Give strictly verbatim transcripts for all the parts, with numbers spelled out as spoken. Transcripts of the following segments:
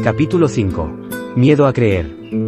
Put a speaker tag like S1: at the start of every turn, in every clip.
S1: Capítulo cinco. Miedo a creer.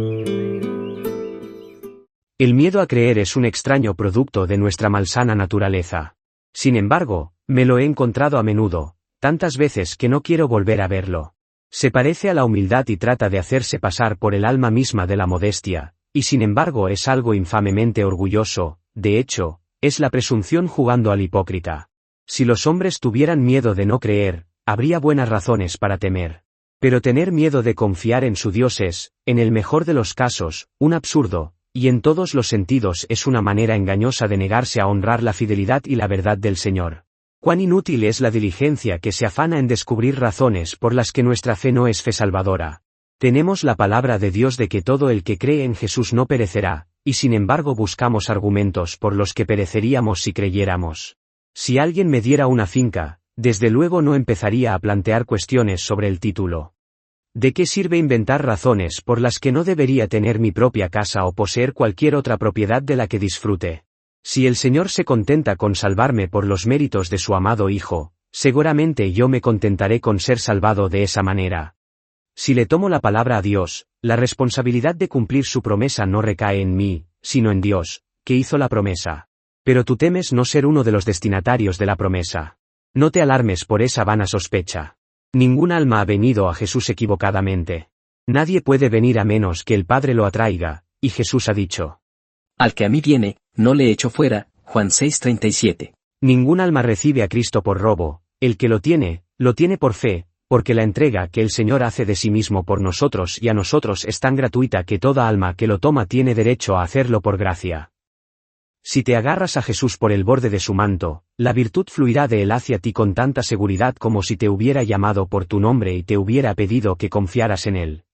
S1: El miedo a creer es un extraño producto de nuestra malsana naturaleza. Sin embargo, me lo he encontrado a menudo, tantas veces que no quiero volver a verlo. Se parece a la humildad y trata de hacerse pasar por el alma misma de la modestia, y sin embargo es algo infamemente orgulloso. De hecho, es la presunción jugando al hipócrita. Si los hombres tuvieran miedo de no creer, habría buenas razones para temer. Pero tener miedo de confiar en su Dios es, en el mejor de los casos, un absurdo, y en todos los sentidos es una manera engañosa de negarse a honrar la fidelidad y la verdad del Señor. Cuán inútil es la diligencia que se afana en descubrir razones por las que nuestra fe no es fe salvadora. Tenemos la palabra de Dios de que todo el que cree en Jesús no perecerá, y sin embargo buscamos argumentos por los que pereceríamos si creyéramos. Si alguien me diera una finca, desde luego no empezaría a plantear cuestiones sobre el título. ¿De qué sirve inventar razones por las que no debería tener mi propia casa o poseer cualquier otra propiedad de la que disfrute? Si el Señor se contenta con salvarme por los méritos de su amado Hijo, seguramente yo me contentaré con ser salvado de esa manera. Si le tomo la palabra a Dios, la responsabilidad de cumplir su promesa no recae en mí, sino en Dios, que hizo la promesa. Pero tú temes no ser uno de los destinatarios de la promesa. No te alarmes por esa vana sospecha. Ningún alma ha venido a Jesús equivocadamente. Nadie puede venir a menos que el Padre lo atraiga, y Jesús ha dicho:
S2: Al que a mí viene, no le echo fuera, Juan seis treinta y siete.
S1: Ningún alma recibe a Cristo por robo, el que lo tiene, lo tiene por fe, porque la entrega que el Señor hace de sí mismo por nosotros y a nosotros es tan gratuita que toda alma que lo toma tiene derecho a hacerlo por gracia. Si te agarras a Jesús por el borde de su manto, la virtud fluirá de él hacia ti con tanta seguridad como si te hubiera llamado por tu nombre y te hubiera pedido que confiaras en él.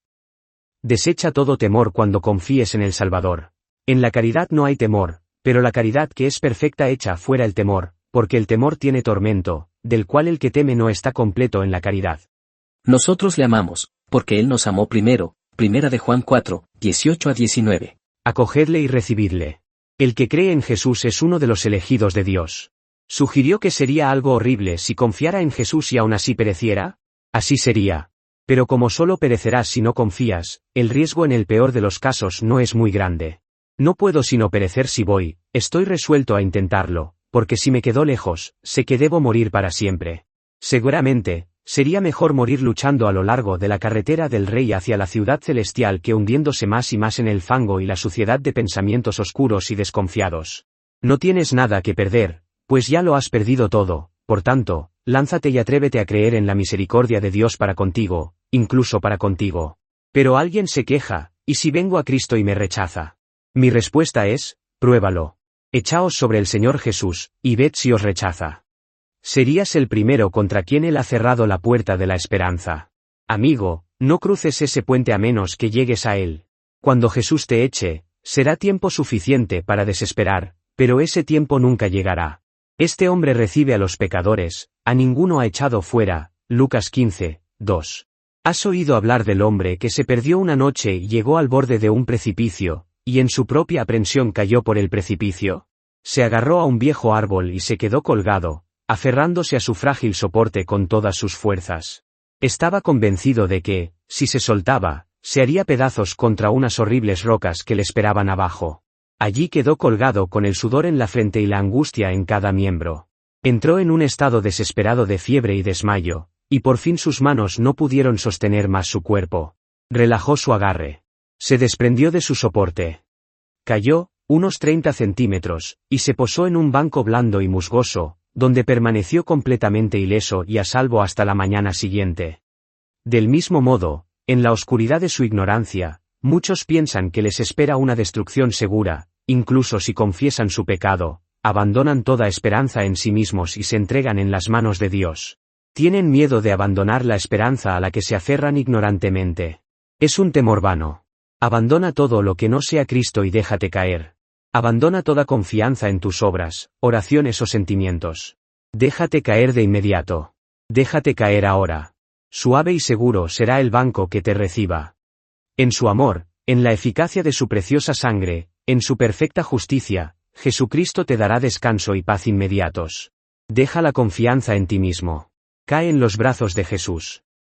S1: Desecha todo temor cuando confíes en el Salvador. En la caridad no hay temor, pero la caridad que es perfecta echa fuera el temor, porque el temor tiene tormento, del cual el que teme no está completo en la caridad.
S2: Nosotros le amamos, porque él nos amó primero. Primera de Juan cuatro, dieciocho a diecinueve.
S1: Acogedle y recibidle. El que cree en Jesús es uno de los elegidos de Dios. ¿Sugirió que sería algo horrible si confiara en Jesús y aún así pereciera? Así sería. Pero como solo perecerás si no confías, el riesgo en el peor de los casos no es muy grande. No puedo sino perecer si voy, estoy resuelto a intentarlo, porque si me quedo lejos, sé que debo morir para siempre. Seguramente, sería mejor morir luchando a lo largo de la carretera del Rey hacia la ciudad celestial que hundiéndose más y más en el fango y la suciedad de pensamientos oscuros y desconfiados. No tienes nada que perder, pues ya lo has perdido todo, por tanto, lánzate y atrévete a creer en la misericordia de Dios para contigo, incluso para contigo. Pero alguien se queja, ¿y si vengo a Cristo y me rechaza? Mi respuesta es: pruébalo. Echaos sobre el Señor Jesús, y ved si os rechaza. Serías el primero contra quien él ha cerrado la puerta de la esperanza. Amigo, no cruces ese puente a menos que llegues a él. Cuando Jesús te eche, será tiempo suficiente para desesperar, pero ese tiempo nunca llegará. Este hombre recibe a los pecadores, a ninguno ha echado fuera. Lucas quince, dos. ¿Has oído hablar del hombre que se perdió una noche y llegó al borde de un precipicio, y en su propia aprensión cayó por el precipicio? Se agarró a un viejo árbol y se quedó colgado, aferrándose a su frágil soporte con todas sus fuerzas. Estaba convencido de que, si se soltaba, se haría pedazos contra unas horribles rocas que le esperaban abajo. Allí quedó colgado con el sudor en la frente y la angustia en cada miembro. Entró en un estado desesperado de fiebre y desmayo, y por fin sus manos no pudieron sostener más su cuerpo. Relajó su agarre. Se desprendió de su soporte. Cayó, unos treinta centímetros, y se posó en un banco blando y musgoso, donde permaneció completamente ileso y a salvo hasta la mañana siguiente. Del mismo modo, en la oscuridad de su ignorancia, muchos piensan que les espera una destrucción segura, incluso si confiesan su pecado, abandonan toda esperanza en sí mismos y se entregan en las manos de Dios. Tienen miedo de abandonar la esperanza a la que se aferran ignorantemente. Es un temor vano. Abandona todo lo que no sea Cristo y déjate caer. Abandona toda confianza en tus obras, oraciones o sentimientos. Déjate caer de inmediato. Déjate caer ahora. Suave y seguro será el banco que te reciba. En su amor, en la eficacia de su preciosa sangre, en su perfecta justicia, Jesucristo te dará descanso y paz inmediatos. Deja la confianza en ti mismo. Cae en los brazos de Jesús.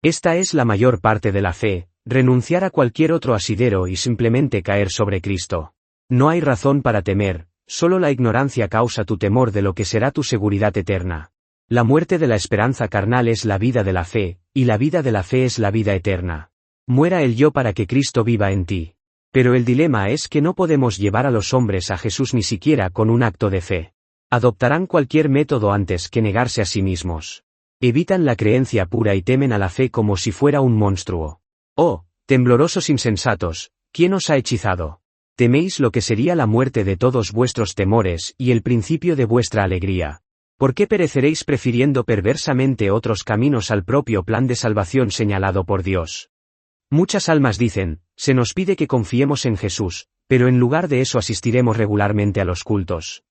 S1: Esta es la mayor parte de la fe, renunciar a cualquier otro asidero y simplemente caer sobre Cristo. No hay razón para temer, solo la ignorancia causa tu temor de lo que será tu seguridad eterna. La muerte de la esperanza carnal es la vida de la fe, y la vida de la fe es la vida eterna. Muera el yo para que Cristo viva en ti. Pero el dilema es que no podemos llevar a los hombres a Jesús ni siquiera con un acto de fe. Adoptarán cualquier método antes que negarse a sí mismos. Evitan la creencia pura y temen a la fe como si fuera un monstruo. Oh, temblorosos insensatos, ¿quién os ha hechizado? Teméis lo que sería la muerte de todos vuestros temores y el principio de vuestra alegría. ¿Por qué pereceréis prefiriendo perversamente otros caminos al propio plan de salvación señalado por Dios? Muchas almas dicen, se nos pide que confiemos en Jesús, pero en lugar de eso asistiremos regularmente a los cultos.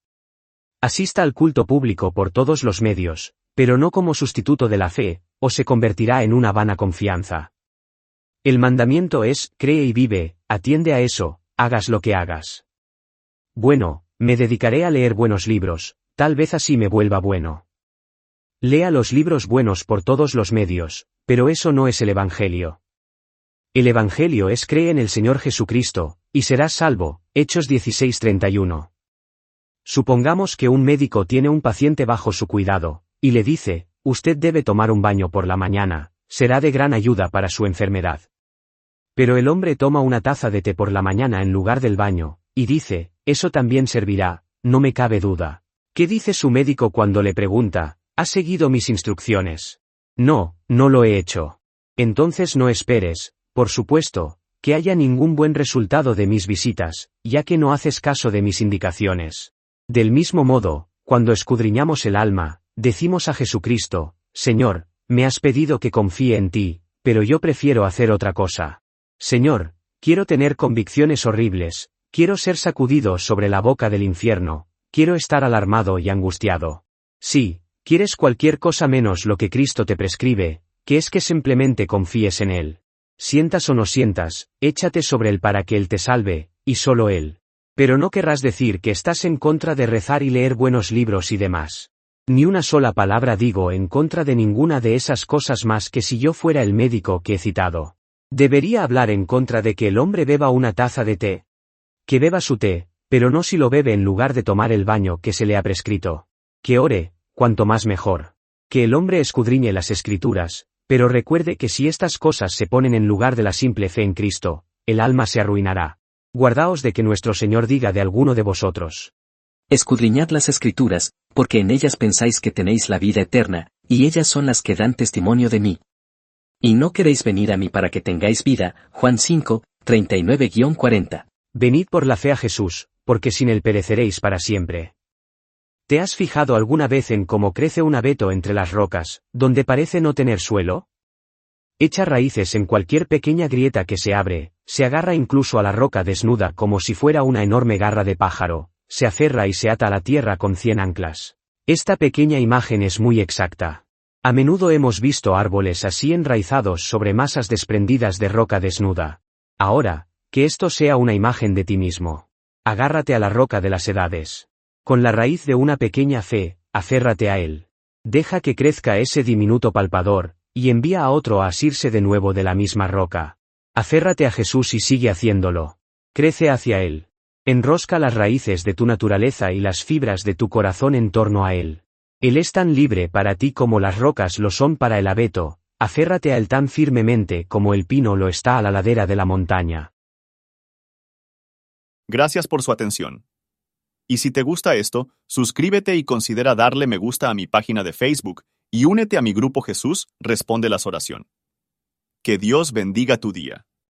S1: Asista al culto público por todos los medios, pero no como sustituto de la fe, o se convertirá en una vana confianza. El mandamiento es, cree y vive, atiende a eso, hagas lo que hagas. Bueno, me dedicaré a leer buenos libros, tal vez así me vuelva bueno. Lea los libros buenos por todos los medios, pero eso no es el Evangelio. El Evangelio es cree en el Señor Jesucristo, y serás salvo, Hechos dieciséis treinta y uno. Supongamos que un médico tiene un paciente bajo su cuidado, y le dice, usted debe tomar un baño por la mañana, será de gran ayuda para su enfermedad. Pero el hombre toma una taza de té por la mañana en lugar del baño, y dice, eso también servirá, no me cabe duda. ¿Qué dice su médico cuando le pregunta, ¿has seguido mis instrucciones? No, no lo he hecho. Entonces no esperes, por supuesto, que haya ningún buen resultado de mis visitas, ya que no haces caso de mis indicaciones. Del mismo modo, cuando escudriñamos el alma, decimos a Jesucristo, Señor, me has pedido que confíe en ti, pero yo prefiero hacer otra cosa. Señor, quiero tener convicciones horribles, quiero ser sacudido sobre la boca del infierno, quiero estar alarmado y angustiado. Sí, quieres cualquier cosa menos lo que Cristo te prescribe, que es que simplemente confíes en Él. Sientas o no sientas, échate sobre Él para que Él te salve, y solo Él. Pero no querrás decir que estás en contra de rezar y leer buenos libros y demás. Ni una sola palabra digo en contra de ninguna de esas cosas más que si yo fuera el médico que he citado. Debería hablar en contra de que el hombre beba una taza de té. Que beba su té, pero no si lo bebe en lugar de tomar el baño que se le ha prescrito. Que ore, cuanto más mejor. Que el hombre escudriñe las Escrituras, pero recuerde que si estas cosas se ponen en lugar de la simple fe en Cristo, el alma se arruinará. Guardaos de que nuestro Señor diga de alguno de vosotros.
S2: Escudriñad las Escrituras, porque en ellas pensáis que tenéis la vida eterna, y ellas son las que dan testimonio de mí. Y no queréis venir a mí para que tengáis vida, Juan cinco, treinta y nueve a cuarenta.
S1: Venid por la fe a Jesús, porque sin él pereceréis para siempre. ¿Te has fijado alguna vez en cómo crece un abeto entre las rocas, donde parece no tener suelo? Echa raíces en cualquier pequeña grieta que se abre, se agarra incluso a la roca desnuda como si fuera una enorme garra de pájaro, se aferra y se ata a la tierra con cien anclas. Esta pequeña imagen es muy exacta. A menudo hemos visto árboles así enraizados sobre masas desprendidas de roca desnuda. Ahora, que esto sea una imagen de ti mismo. Agárrate a la roca de las edades. Con la raíz de una pequeña fe, aférrate a él. Deja que crezca ese diminuto palpador, y envía a otro a asirse de nuevo de la misma roca. Aférrate a Jesús y sigue haciéndolo. Crece hacia él. Enrosca las raíces de tu naturaleza y las fibras de tu corazón en torno a él. Él es tan libre para ti como las rocas lo son para el abeto, aférrate a él tan firmemente como el pino lo está a la ladera de la montaña.
S3: Gracias por su atención. Y si te gusta esto, suscríbete y considera darle me gusta a mi página de Facebook, y únete a mi grupo Jesús Responde las Oración. Que Dios bendiga tu día.